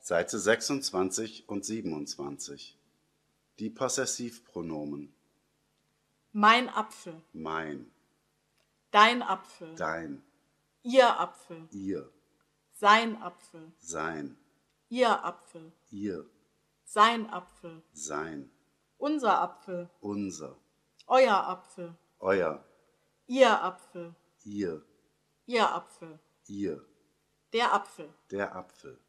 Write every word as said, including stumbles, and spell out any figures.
Seite sechsundzwanzig und siebenundzwanzig. Die Possessivpronomen. Mein Apfel, Mein, dein Apfel, dein, ihr Apfel, ihr, sein Apfel, sein, ihr Apfel, ihr, sein Apfel, sein, unser Apfel, unser, euer Apfel, euer, ihr Apfel, ihr, ihr Apfel, ihr, der Apfel. der Apfel.